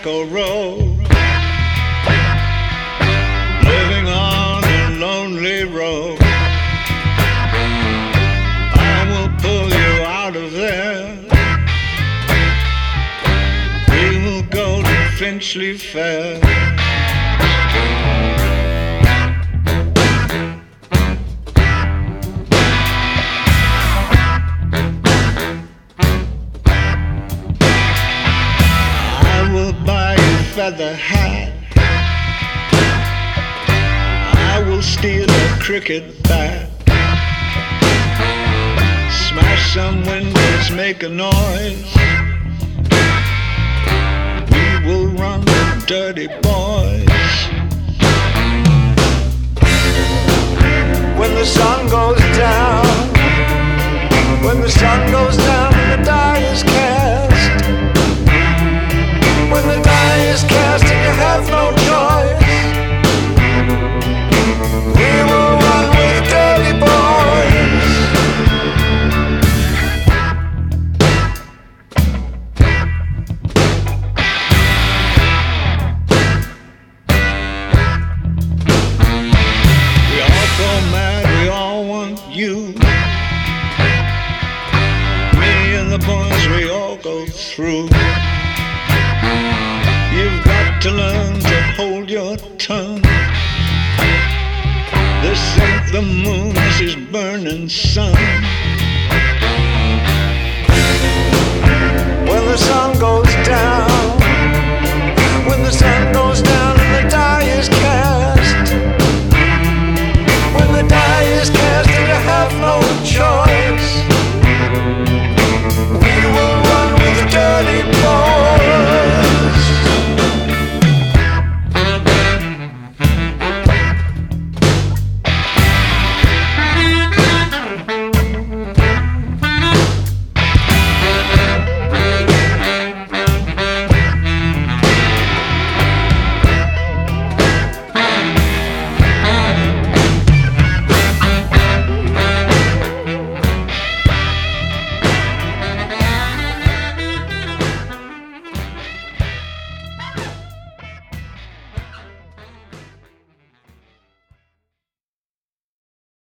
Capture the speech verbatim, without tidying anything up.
tobacco road, living on a lonely road. I will pull you out of there. We will go to Finchley Fair. Feather hat. I will steal a cricket bat. Smash some windows, make a noise. We will run the dirty boys. When the sun goes down, when the sun goes down and the die is cast. When the die is cast and you have no choice, we will run with dirty boys. We all go mad, we all want you. Me and the boys, we all go through. You've got to learn to hold your tongue. This ain't the moon, this is burning sun. When the sun goes down